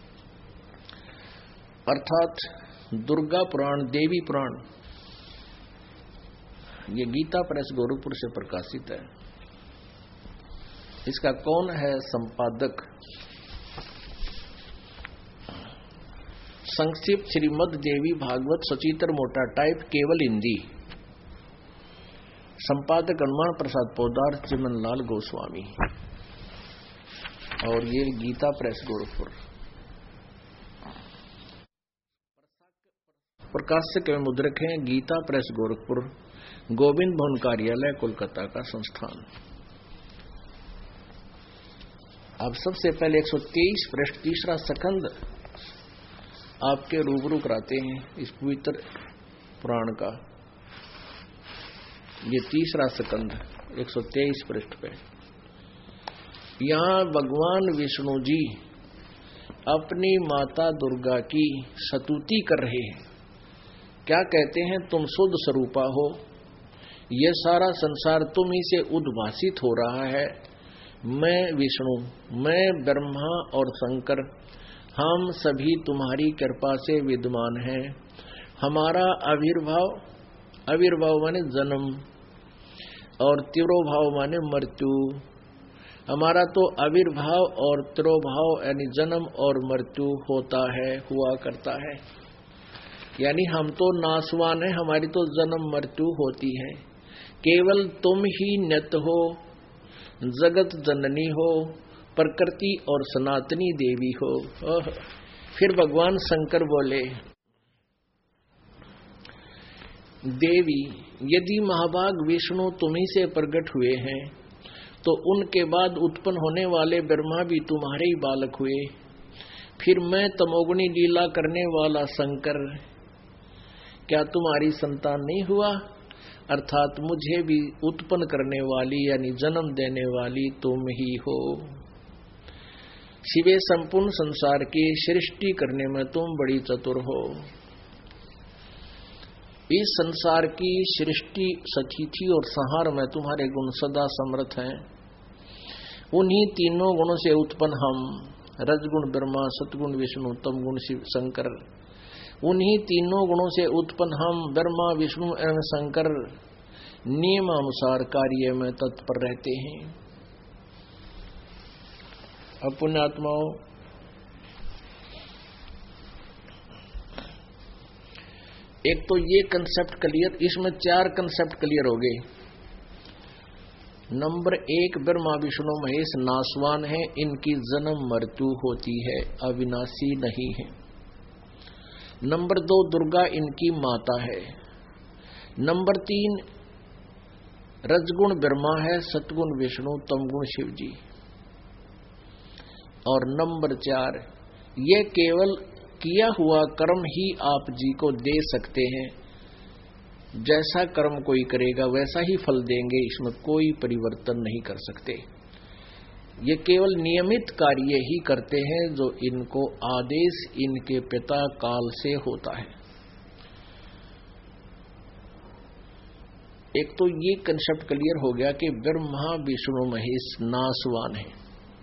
B: अर्थात दुर्गा पुराण, देवी पुराण, ये गीता प्रेस गोरखपुर से प्रकाशित है। इसका कौन है संपादक? संक्षिप्त श्रीमद् देवी भागवत सचित्र मोटा टाइप केवल हिंदी। संपादक हनुमान प्रसाद पोदार, चिमन लाल गोस्वामी, और ये गीता प्रेस गोरखपुर। प्रकाशक एवं मुद्रक हैं गीता प्रेस गोरखपुर, गोविंद भवन कार्यालय कोलकाता का संस्थान। अब सबसे पहले 123 पृष्ठ तीसरा सकंद आपके रूबरू कराते हैं इस पवित्र पुराण का। ये तीसरा सकंद 123 पृष्ठ पे, यहाँ भगवान विष्णु जी अपनी माता दुर्गा की स्तुति कर रहे हैं। क्या कहते हैं? तुम शुद्ध स्वरूपा हो, ये सारा संसार तुम ही से उद्भासित हो रहा है। मैं विष्णु, मैं ब्रह्मा और शंकर, हम सभी तुम्हारी कृपा से विद्यमान हैं। हमारा आविर्भाव माने जन्म और तिरोभाव माने मृत्यु। हमारा तो आविर्भाव और तिरोभाव यानी जन्म और मृत्यु होता है, हुआ करता है, यानी हम तो नासवान है, हमारी तो जन्म मृत्यु होती है। केवल तुम ही नित्य हो, जगत जननी हो, प्रकृति और सनातनी देवी हो। फिर भगवान शंकर बोले, देवी यदि महाभाग विष्णु तुम्ही से प्रकट हुए हैं तो उनके बाद उत्पन्न होने वाले ब्रह्मा भी तुम्हारे ही बालक हुए। फिर मैं तमोगुणी लीला करने वाला शंकर क्या तुम्हारी संतान नहीं हुआ? अर्थात मुझे भी उत्पन्न करने वाली यानी जन्म देने वाली तुम ही हो। शिवे संपूर्ण संसार की सृष्टि करने में तुम बड़ी चतुर हो। इस संसार की सृष्टि, सतिथि और संहार में तुम्हारे गुण सदा समर्थ हैं। उन्हीं तीनों गुणों से उत्पन्न हम, रजगुण ब्रह्मा, सतगुण विष्णु, तमगुण शिव शंकर, उन्हीं तीनों गुणों से उत्पन्न हम ब्रह्मा विष्णु एवं शंकर नियमानुसार कार्य में तत्पर रहते हैं। अब पुण्यात्माओं, एक तो ये कंसेप्ट क्लियर, इसमें 4 कंसेप्ट क्लियर हो गए। नंबर 1, ब्रह्मा विष्णु महेश नासवान है, इनकी जन्म मृत्यु होती है, अविनाशी नहीं है। नंबर 2, दुर्गा इनकी माता है। नंबर 3, रजगुण ब्रह्मा है, सतगुण विष्णु, तमगुण शिव जी। और नंबर 4, ये केवल किया हुआ कर्म ही आप जी को दे सकते हैं। जैसा कर्म कोई करेगा वैसा ही फल देंगे, इसमें कोई परिवर्तन नहीं कर सकते। ये केवल नियमित कार्य ही करते हैं जो इनको आदेश इनके पिता काल से होता है। एक तो ये कंसेप्ट क्लियर हो गया कि ब्रह्मा विष्णु महेश नासवान है।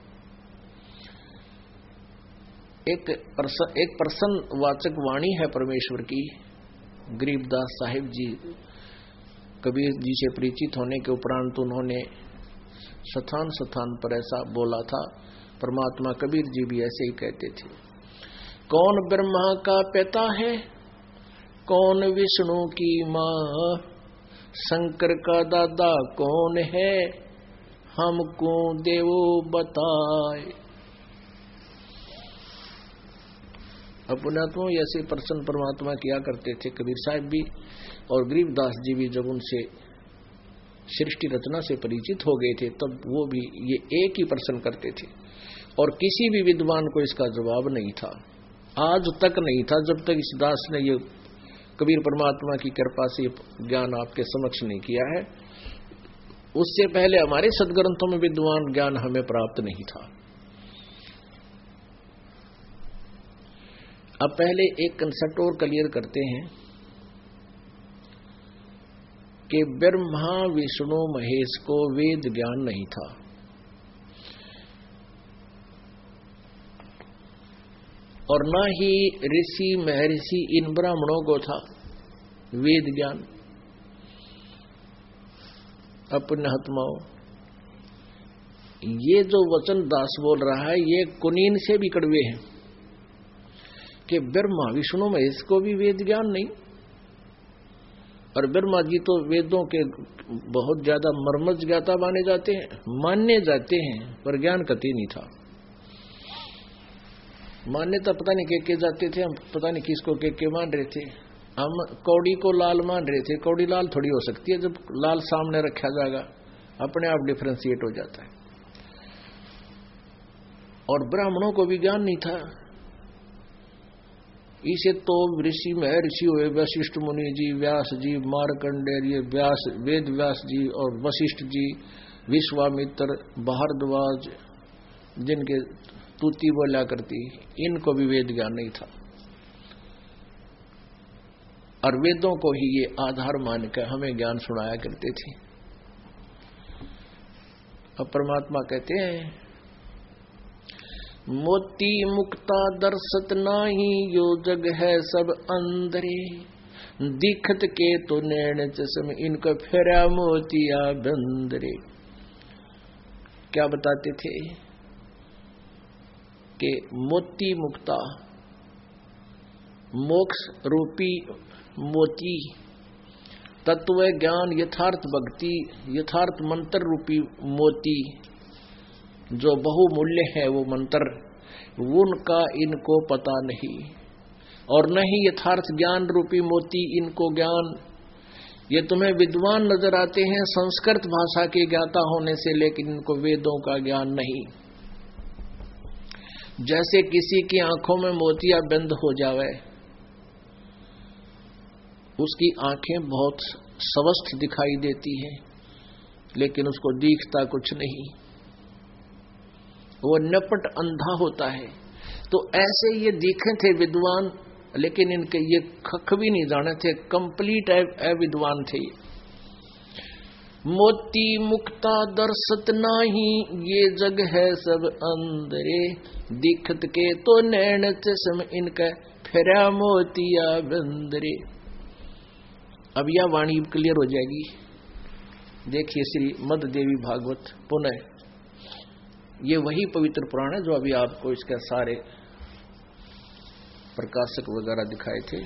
B: एक प्रसन्न वाचक वाणी है परमेश्वर की। गरीबदास साहिब जी कबीर जी से परिचित होने के उपरांत उन्होंने स्थान स्थान पर ऐसा बोला था। परमात्मा कबीर जी भी ऐसे ही कहते थे, कौन ब्रह्मा का पिता है, कौन विष्णु की माँ, शंकर का दादा कौन है, हमको देवो बताए। अपनात्मा ऐसे प्रसन्न परमात्मा किया करते थे कबीर साहब भी, और गरीबदास जी भी जब उनसे सृष्टि रचना से परिचित हो गए थे तब वो भी ये एक ही प्रश्न करते थे, और किसी भी विद्वान को इसका जवाब नहीं था, आज तक नहीं था, जब तक इस दास ने ये कबीर परमात्मा की कृपा से ज्ञान आपके समक्ष नहीं किया है। उससे पहले हमारे सदग्रंथों में विद्वान ज्ञान हमें प्राप्त नहीं था। अब पहले एक कंसेप्ट और क्लियर करते हैं कि ब्रह्मा विष्णु महेश को वेद ज्ञान नहीं था, और न ही ऋषि महर्षि इन ब्राह्मणों को था वेद ज्ञान। अपन्यात्माओं, ये जो वचन दास बोल रहा है ये कुनीन से भी कड़वे हैं कि ब्रह्मा विष्णु महेश को भी वेद ज्ञान नहीं, और ब्रह्मा जी तो वेदों के बहुत ज्यादा मर्मज्ञ ज्ञाता माने जाते हैं, पर ज्ञान कतई नहीं था। मान्यता पता नहीं के जाते थे, हम पता नहीं किसको के मान रहे थे। हम कौड़ी को लाल मान रहे थे, कौड़ी लाल थोड़ी हो सकती है, जब लाल सामने रखा जाएगा अपने आप डिफरेंशिएट हो जाता है। और ब्राह्मणों को भी ज्ञान नहीं था, इसे तो ऋषि महर्षि हुए वशिष्ठ मुनि जी, व्यास जी, मार्कंडेय, व्यास वेद व्यास जी और वशिष्ठ जी, विश्वामित्र, भारद्वाज, जिनके तूती बोला करती, इनको भी वेद ज्ञान नहीं था, और वेदों को ही ये आधार मानकर हमें ज्ञान सुनाया करते थे। अब परमात्मा कहते हैं, मोती मुक्ता दर्शत नाही, यो जग है सब अंदरे, दिखत के तो नैन चश्म, इनको फेरा मोतिया बंदरे। क्या बताते थे कि मोती मुक्ता, मोक्ष रूपी मोती, तत्व ज्ञान, यथार्थ भक्ति, यथार्थ मंत्र रूपी मोती, जो बहुमूल्य है वो मंत्र, उनका इनको पता नहीं, और न ही यथार्थ ज्ञान रूपी मोती इनको ज्ञान। ये तुम्हें विद्वान नजर आते हैं संस्कृत भाषा के ज्ञाता होने से, लेकिन इनको वेदों का ज्ञान नहीं। जैसे किसी की आंखों में मोतिया बंद हो जावे, उसकी आंखें बहुत स्वस्थ दिखाई देती हैं, लेकिन उसको दिखता कुछ नहीं, वो नपट अंधा होता है। तो ऐसे ये दिखे थे विद्वान, लेकिन इनके ये खख भी नहीं जाने थे, कंप्लीट अविद्वान थे। मोती मुक्ता दर्शत नाही, ये जग है सब अंदरे, दिखत के तो नैन चश्म, इनका फेरा मोतिया बंदरे। अब यह वाणी क्लियर हो जाएगी। देखिए श्री मद देवी भागवत पुनः, ये वही पवित्र पुराण है जो अभी आपको इसके सारे प्रकाशक वगैरह दिखाए थे,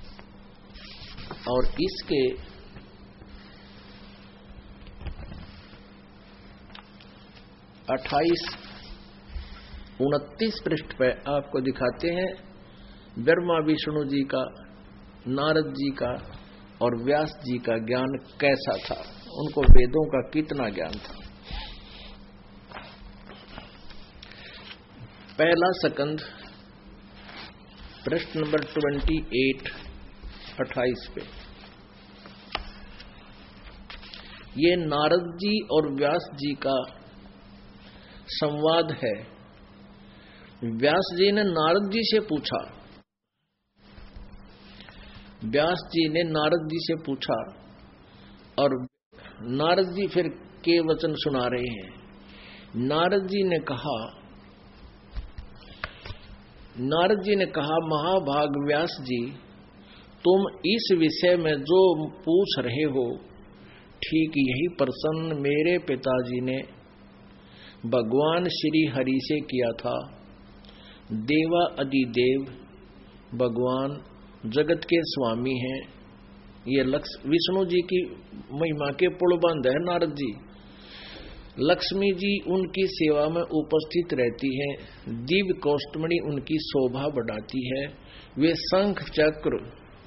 B: और इसके 28-29 पृष्ठ पे आपको दिखाते हैं ब्रह्मा विष्णु जी का, नारद जी का और व्यास जी का ज्ञान कैसा था, उनको वेदों का कितना ज्ञान था। पहला सकंद प्रश्न नंबर 28 पे, ये नारद जी और व्यास जी का संवाद है। व्यास जी ने नारद जी से पूछा, व्यास जी ने नारद जी से पूछा, और नारद जी फिर के वचन सुना रहे हैं। नारद जी ने कहा महाभाग व्यास जी, तुम इस विषय में जो पूछ रहे हो ठीक यही प्रश्न मेरे पिताजी ने भगवान श्री हरि से किया था। देवा अधिदेव भगवान जगत के स्वामी हैं। ये विष्णु जी की महिमा के पुलबंद है नारद जी। लक्ष्मी जी उनकी सेवा में उपस्थित रहती हैं। दिव्य कौस्तुमणि उनकी शोभा बढ़ाती है। वे शंख चक्र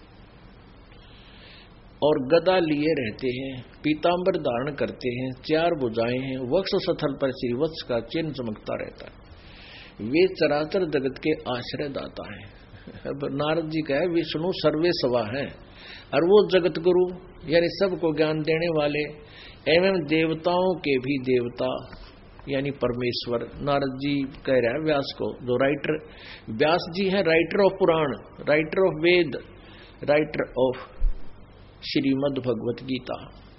B: और गदा लिए रहते हैं, पीतांबर धारण करते हैं, 4 भुजाएं हैं, वक्ष स्थल पर श्री वत्स का चिन्ह चमकता रहता है। वे चराचर जगत के आश्रय दाता हैं। अब नारद जी का है विष्णु सर्वे सवा है और वो जगत गुरु यानी सबको ज्ञान देने वाले एवं देवताओं के भी देवता यानी परमेश्वर। नारद जी कह रहे हैं व्यास को, जो राइटर व्यास जी हैं, writer of Puran, writer of Ved, writer of Shrimad Bhagwat Gita,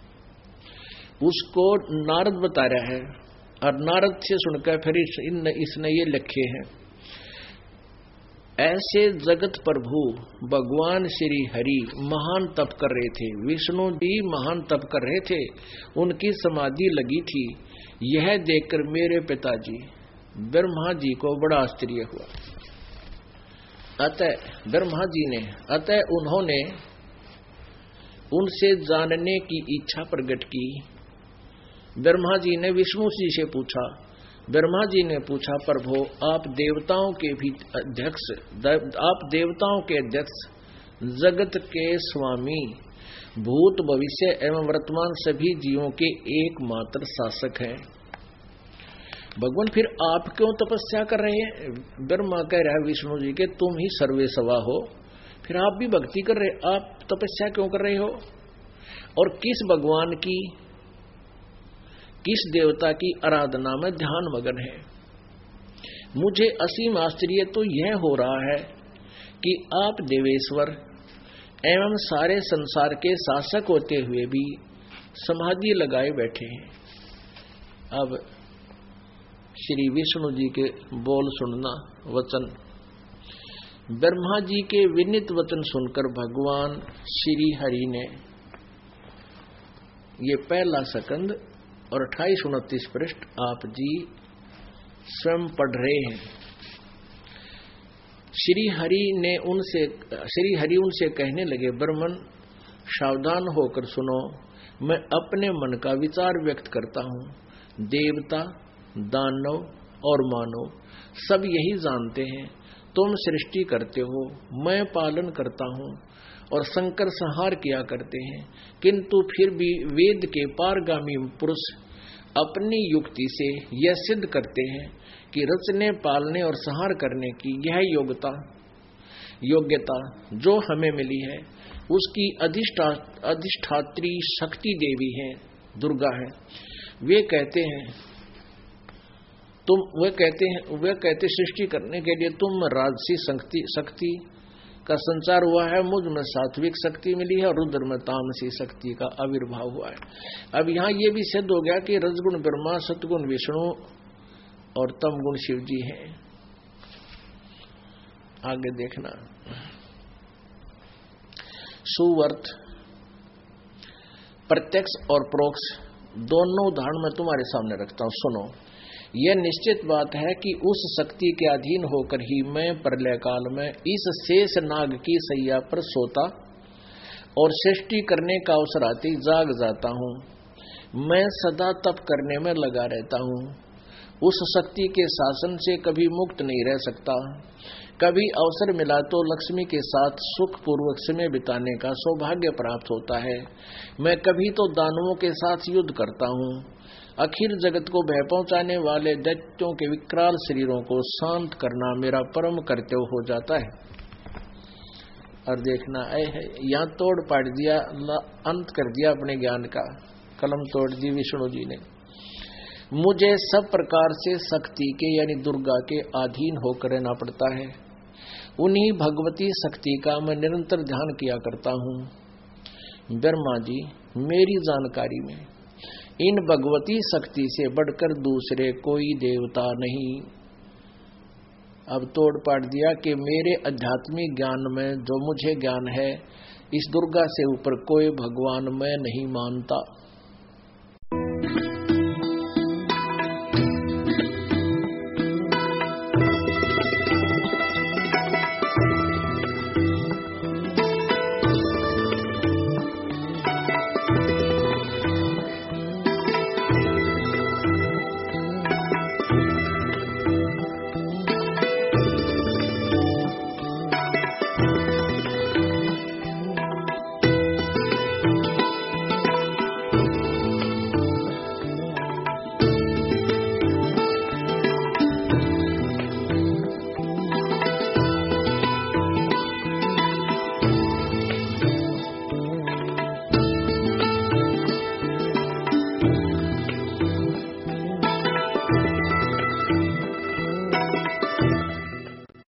B: उसको नारद बता रहा है। और नारद से सुनकर फिर इसने ये लिखे हैं, ऐसे जगत प्रभु भगवान श्री हरि महान तप कर रहे थे। विष्णु जी महान तप कर रहे थे, उनकी समाधि लगी थी। यह देखकर मेरे पिताजी ब्रह्मा जी को बड़ा आश्चर्य हुआ। अतः ब्रह्मा जी ने उन्होंने उनसे जानने की इच्छा प्रकट की। ब्रह्मा जी ने विष्णु जी से पूछा। ब्रह्मा जी ने पूछा, प्रभु आप देवताओं के भी अध्यक्ष, आप देवताओं के अध्यक्ष, जगत के स्वामी, भूत भविष्य एवं वर्तमान सभी जीवों के एकमात्र शासक हैं। भगवान फिर आप क्यों तपस्या कर रहे हैं? ब्रह्मा कह रहा है विष्णु जी के, तुम ही सर्वेसवा हो, फिर आप भी भक्ति कर रहे, आप तपस्या क्यों कर रहे हो? और किस भगवान की, किस देवता की आराधना में ध्यान मगन है? मुझे असीम आश्चर्य तो यह हो रहा है कि आप देवेश्वर एवं सारे संसार के शासक होते हुए भी समाधि लगाए बैठे हैं। अब श्री विष्णु जी के बोल सुनना वचन। ब्रह्मा जी के विनीत वचन सुनकर भगवान श्री हरि ने ये पहला सकंद और 28-29 पृष्ठ आप जी स्वयं पढ़ रहे हैं। श्री हरि उनसे कहने लगे, ब्रह्मन सावधान होकर सुनो, मैं अपने मन का विचार व्यक्त करता हूँ। देवता, दानव और मानव सब यही जानते हैं, तुम सृष्टि करते हो, मैं पालन करता हूँ और संकर संहार किया करते हैं। किंतु फिर भी वेद के पारगामी पुरुष अपनी युक्ति से यह सिद्ध करते हैं कि रचने, पालने और संहार करने की यह योग्यता जो हमें मिली है उसकी अधिष्ठात्री शक्ति देवी है, दुर्गा है। वे कहते सृष्टि करने के लिए तुम राजसी शक्ति का संचार हुआ है, मुझ में सात्विक शक्ति मिली है और रुद्र में तामसी शक्ति का आविर्भाव हुआ है। अब यहाँ ये भी सिद्ध हो गया कि रजगुण ब्रह्मा, सतगुण विष्णु और तमगुण शिव जी हैं। आगे देखना। सुवर्त प्रत्यक्ष और परोक्ष दोनों उदाहरण मैं तुम्हारे सामने रखता हूं, सुनो। यह निश्चित बात है कि उस शक्ति के अधीन होकर ही मैं प्रलय काल में इस शेष नाग की सैया पर सोता और सृष्टि करने का अवसर आते ही जाग जाता हूँ। मैं सदा तप करने में लगा रहता हूँ। उस शक्ति के शासन से कभी मुक्त नहीं रह सकता। कभी अवसर मिला तो लक्ष्मी के साथ सुख पूर्वक समय बिताने का सौभाग्य प्राप्त होता है। मैं कभी तो दानवों के साथ युद्ध करता हूँ। अखिल जगत को भय पहुंचाने वाले दैत्यों के विकराल शरीरों को शांत करना मेरा परम कर्तव्य हो जाता है। और देखना यहाँ तोड़ पाड़ दिया, अंत कर दिया अपने ज्ञान का, कलम तोड़ दी विष्णु जी ने। मुझे सब प्रकार से शक्ति के यानी दुर्गा के अधीन होकर रहना पड़ता है। उन्हीं भगवती शक्ति का मैं निरंतर ध्यान किया करता हूँ। ब्रह्मा जी, मेरी जानकारी में इन भगवती शक्ति से बढ़कर दूसरे कोई देवता नहीं। अब तोड़ पाड़ दिया कि मेरे आध्यात्मिक ज्ञान में जो मुझे ज्ञान है, इस दुर्गा से ऊपर कोई भगवान मैं नहीं मानता।